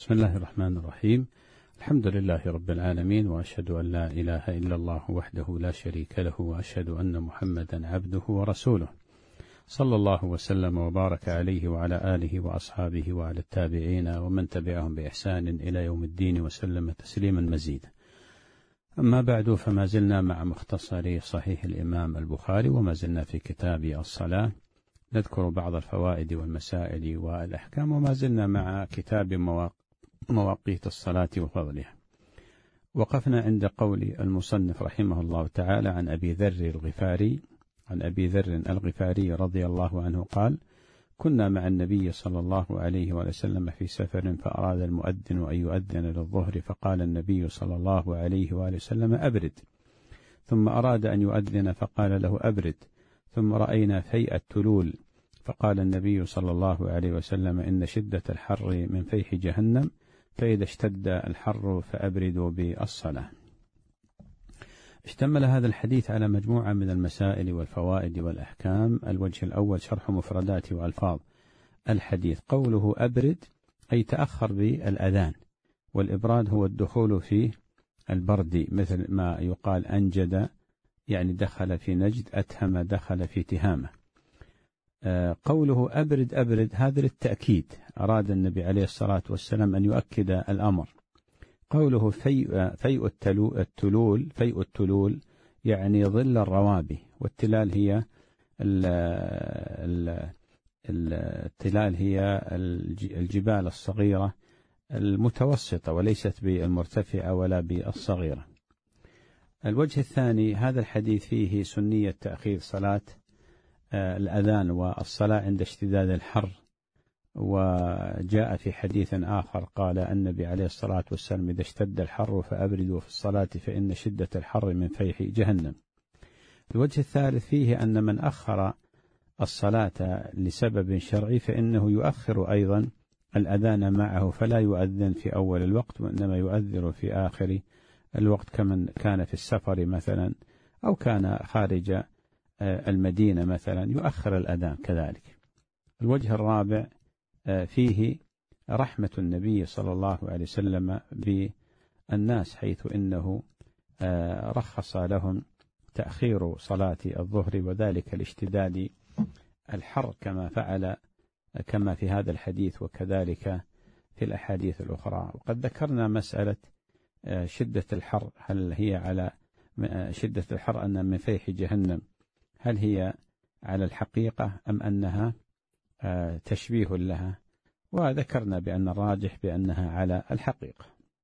بسم الله الرحمن الرحيم. الحمد لله رب العالمين، وأشهد أن لا إله إلا الله وحده لا شريك له، وأشهد أن محمدا عبده ورسوله، صلى الله وسلم وبارك عليه وعلى آله وأصحابه وعلى التابعين ومن تبعهم بإحسان إلى يوم الدين وسلم تسليما مزيدا. أما بعد، فما زلنا مع مختصر صحيح الإمام البخاري، وما زلنا في كتاب الصلاة نذكر بعض الفوائد والمسائل والأحكام، وما زلنا مع كتاب مواقيت الصلاة وفضلها. وقفنا عند قول المصنف رحمه الله تعالى عن أبي ذر الغفاري رضي الله عنه قال: كنا مع النبي صلى الله عليه وسلم في سفر، فأراد المؤذن أن يؤذن للظهر، فقال النبي صلى الله عليه وسلم: أبرد. ثم أراد أن يؤذن فقال له: أبرد. ثم رأينا فيء التلول، فقال النبي صلى الله عليه وسلم: إن شدة الحر من فيح جهنم، فإذا اشتد الحر فأبردوا بالصلاة. اشتمل هذا الحديث على مجموعة من المسائل والفوائد والأحكام. الوجه الأول شرح مفردات وألفاظ الحديث. قوله أبرد أي تأخر بالأذان، والإبراد هو الدخول في البرد، مثل ما يقال أنجد يعني دخل في نجد، أتهم دخل في تهامة. قوله أبرد هذا للتأكيد، أراد النبي عليه الصلاة والسلام أن يؤكد الأمر. قوله فيء التلول يعني ظل الروابي، والتلال هي التلال هي الجبال الصغيرة المتوسطة، وليست بالمرتفعة ولا بالصغيرة. الوجه الثاني، هذا الحديث فيه سنية تأخير صلاة الأذان والصلاة عند اشتداد الحر. وجاء في حديث آخر قال النبي عليه الصلاة والسلام: إذا اشتد الحر فأبردوا في الصلاة فإن شدة الحر من فيح جهنم. الوجه الثالث فيه أن من أخر الصلاة لسبب شرعي فإنه يؤخر أيضا الأذان معه، فلا يؤذن في أول الوقت، وإنما يؤذن في آخر الوقت، كمن كان في السفر مثلا أو كان خارج المدينة مثلا يؤخر الأذان كذلك. الوجه الرابع فيه رحمة النبي صلى الله عليه وسلم بالناس، حيث إنه رخص لهم تأخير صلاة الظهر، وذلك لاشتداد الحر كما في هذا الحديث، وكذلك في الأحاديث الأخرى. وقد ذكرنا مسألة شدة الحر، هل هي على شدة الحر أن من فيح جهنم، هل هي على الحقيقة أم أنها تشبيه لها؟ وذكرنا بأن الراجح بأنها على الحقيقة.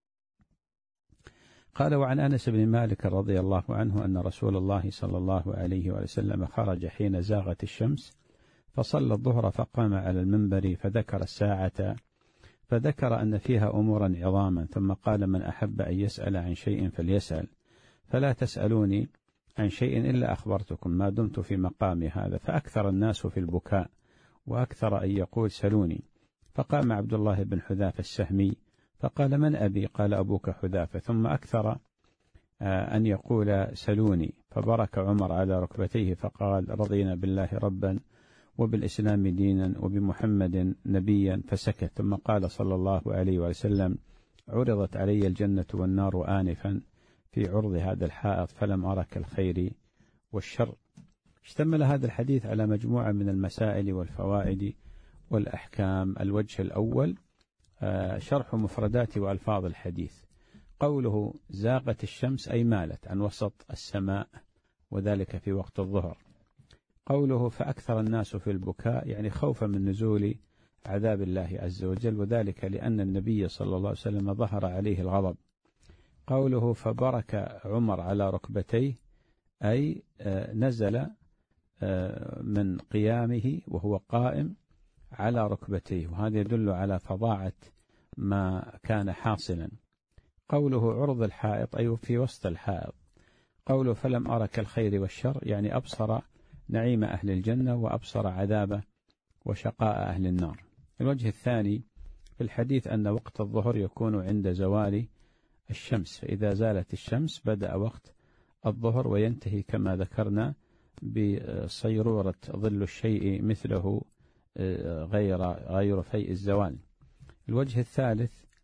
قال: وعن أنس بن مالك رضي الله عنه أن رسول الله صلى الله عليه وسلم خرج حين زاغت الشمس، فصلى الظهر، فقام على المنبر فذكر الساعة، فذكر أن فيها أمورا عظاما، ثم قال: من أحب أن يسأل عن شيء فليسأل، فلا تسألوني عن شيء إلا أخبرتكم ما دمت في مقامي هذا. فأكثر الناس في البكاء، وأكثر أن يقول: سلوني. فقام عبد الله بن حذافة السهمي فقال: من أبي؟ قال: أبوك حذافة. ثم أكثر أن يقول: سلوني. فبرك عمر على ركبتيه فقال: رضينا بالله ربا وبالإسلام دينا وبمحمد نبيا، فسكت. ثم قال صلى الله عليه وسلم: عرضت علي الجنة والنار آنفا في عرض هذا الحائط، فلم أرك الخير والشر. اشتمل هذا الحديث على مجموعة من المسائل والفوائد والأحكام. الوجه الأول شرح مفردات وألفاظ الحديث. قوله زاغت الشمس أي مالت عن وسط السماء، وذلك في وقت الظهر. قوله فأكثر الناس في البكاء يعني خوفا من نزول عذاب الله عز وجل، وذلك لأن النبي صلى الله عليه وسلم ظهر عليه الغضب. قوله فبرك عمر على ركبتيه أي نزل من قيامه وهو قائم على ركبتيه، وهذا يدل على فظاعة ما كان حاصلا. قوله عرض الحائط أي في وسط الحائط. قوله فلم أرك الخير والشر يعني أبصر نعيم أهل الجنة وأبصر عذاب وشقاء أهل النار. الوجه الثاني في الحديث أن وقت الظهر يكون عند زوال الشمس، فإذا زالت الشمس بدأ وقت الظهر، وينتهي كما ذكرنا بصيرورة ظل الشيء مثله غير فيء الزوال. الوجه الثالث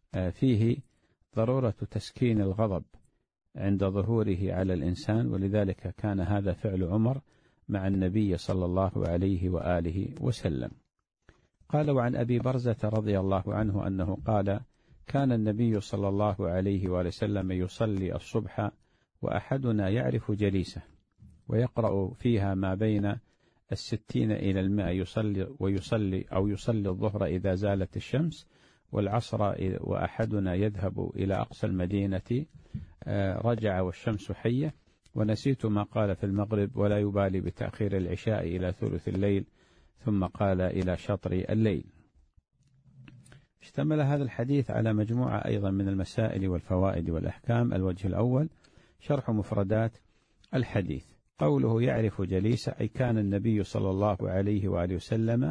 فيه ضرورة تسكين الغضب عند ظهوره على الإنسان، ولذلك كان هذا فعل عمر مع النبي صلى الله عليه وآله وسلم. قال: وعن أبي برزة رضي الله عنه أنه قال: كان النبي صلى الله عليه وآله وسلم يصلي الصبح وأحدنا يعرف جليسه ويقرأ فيها ما بين 60 إلى 100، يصلي الظهر إذا زالت الشمس، والعصر وأحدنا يذهب إلى أقصى المدينة رجع والشمس حية، ونسيت ما قال في المغرب، ولا يبالي بتأخير العشاء إلى ثلث الليل، ثم قال إلى شطر الليل. اشتمل هذا الحديث على مجموعة أيضا من المسائل والفوائد والأحكام. الوجه الأول: شرح مفردات الحديث. قوله يعرف جليسه، أي كان النبي صلى الله عليه وآله وسلم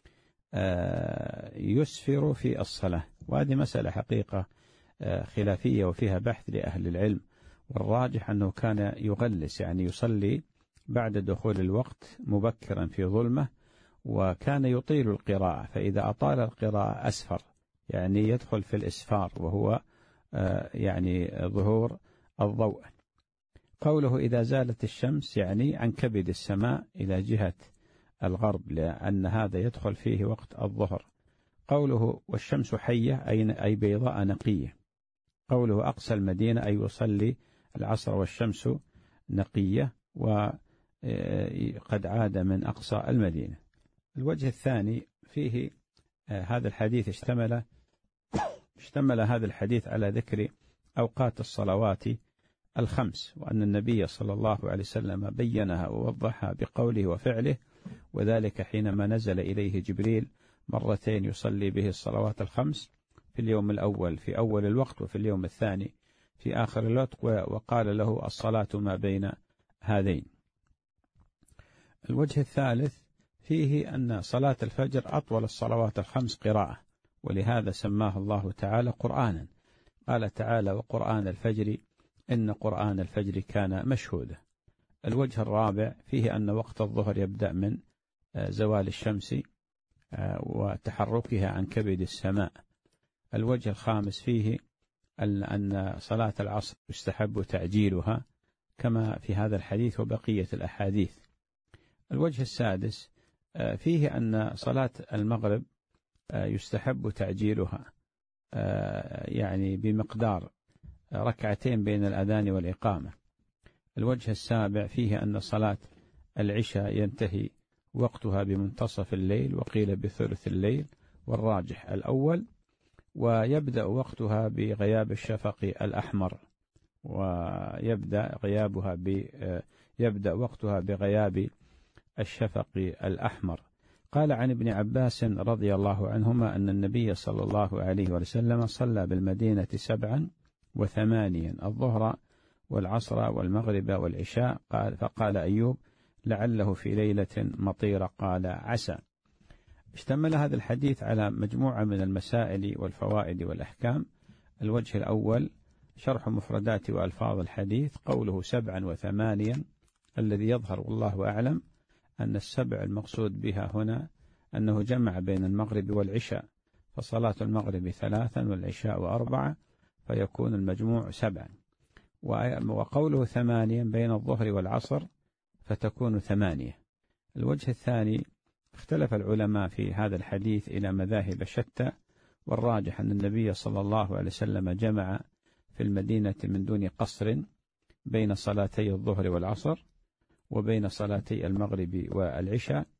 يسفر في الصلاة، وهذه مسألة حقيقة خلافية وفيها بحث لأهل العلم، والراجح أنه كان يغلس، يعني يصلي بعد دخول الوقت مبكرا في ظلمة، وكان يطيل القراءة، فإذا أطال القراءة أسفر، يعني يدخل في الإسفار، وهو يعني ظهور الضوء. قوله إذا زالت الشمس، يعني عن كبد السماء إلى جهة الغرب، لأن هذا يدخل فيه وقت الظهر. قوله والشمس حية، أي بيضاء نقية. قوله أقصى المدينة، أي يصلي العصر والشمس نقية وقد عاد من أقصى المدينة. الوجه الثاني فيه هذا الحديث اشتمل هذا الحديث على ذكر أوقات الصلوات الخمس، وأن النبي صلى الله عليه وسلم بينها ووضحها بقوله وفعله، وذلك حينما نزل إليه جبريل مرتين يصلي به الصلوات الخمس، في اليوم الأول في أول الوقت، وفي اليوم الثاني في آخر الوقت، وقال له الصلاة ما بين هذين. الوجه الثالث فيه أن صلاة الفجر أطول الصلوات الخمس قراءة، ولهذا سماه الله تعالى قرآنا. قال تعالى: وقرآن الفجر إن قرآن الفجر كان مشهودا. الوجه الرابع فيه أن وقت الظهر يبدأ من زوال الشمس وتحركها عن كبد السماء. الوجه الخامس فيه أن صلاة العصر يستحب تعجيلها كما في هذا الحديث وبقية الأحاديث. الوجه السادس فيه أن صلاة المغرب يستحب تعجيلها، يعني بمقدار ركعتين بين الأذان والإقامة. الوجه السابع فيه أن صلاة العشاء ينتهي وقتها بمنتصف الليل، وقيل بثلث الليل، والراجح الأول، ويبدأ وقتها بغياب الشفق الأحمر، يبدأ وقتها بغياب الشفق الأحمر. قال عن ابن عباس رضي الله عنهما أن النبي صلى الله عليه وسلم صلى بالمدينة 7 و8 الظهر والعصر والمغرب والعشاء. فقال أيوب: لعله في ليلة مطيرة، قال: عسى. اشتمل هذا الحديث على مجموعة من المسائل والفوائد والأحكام. الوجه الأول: شرح مفردات وألفاظ الحديث. قوله 7 و8 الذي يظهر والله أعلم أن السبع المقصود بها هنا أنه جمع بين المغرب والعشاء، فصلاة المغرب 3 والعشاء 4، فيكون المجموع 7. وقوله 8 بين الظهر والعصر، فتكون 8. الوجه الثاني: اختلف العلماء في هذا الحديث إلى مذاهب شتى، والراجح أن النبي صلى الله عليه وسلم جمع في المدينة من دون قصر بين صلاتي الظهر والعصر، وبين صلاتي المغرب والعشاء،